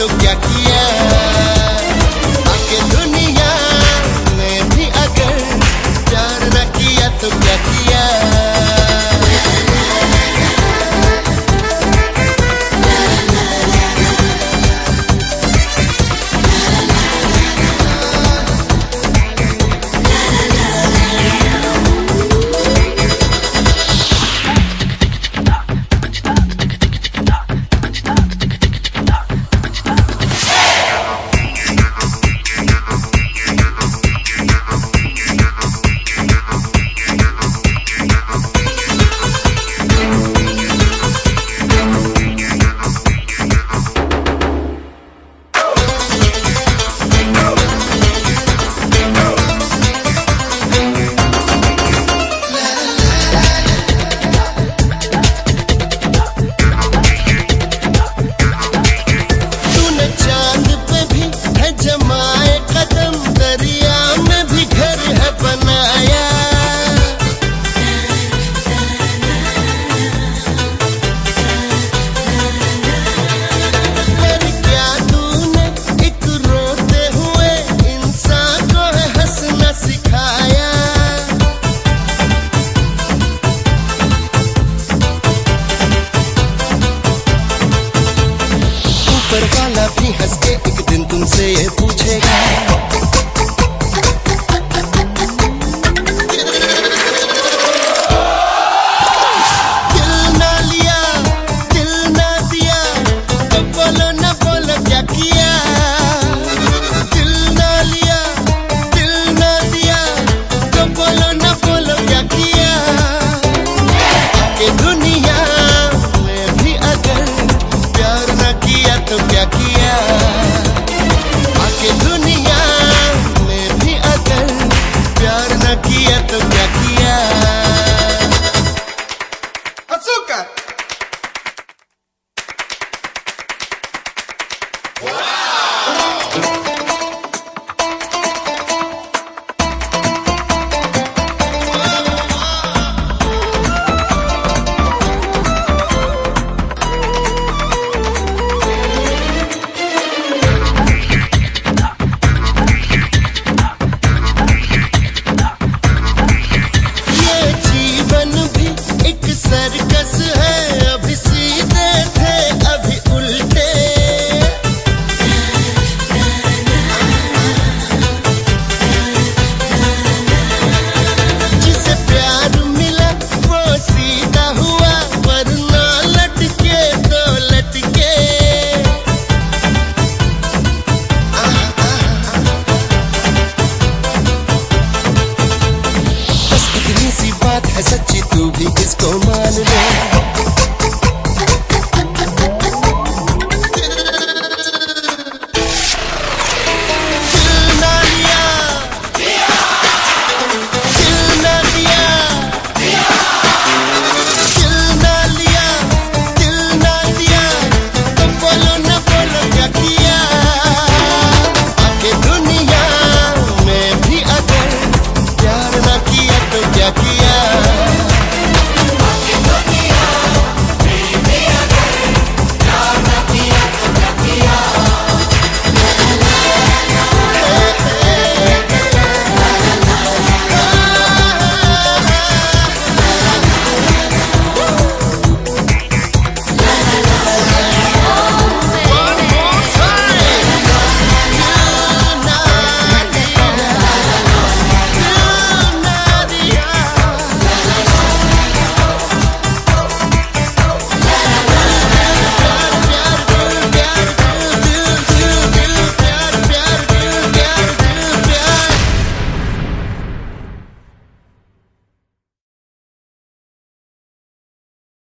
तो क्या किया, आके दुनिया में भी अगर प्यार न किया तो क्या किया। वाला भी हंस के एक दिन तुमसे ये पूछेगा, दिल ना लिया दिल ना दिया तो बोलो ना बोलो क्या किया, दिल ना लिया दिल ना दिया तो बोलो ना बोलो क्या किया। आके दुनिया में भी अगर प्यार न किया तो क्या किया, आके दुनिया में भी अगर प्यार न किया तो क्या किया। अज़ूका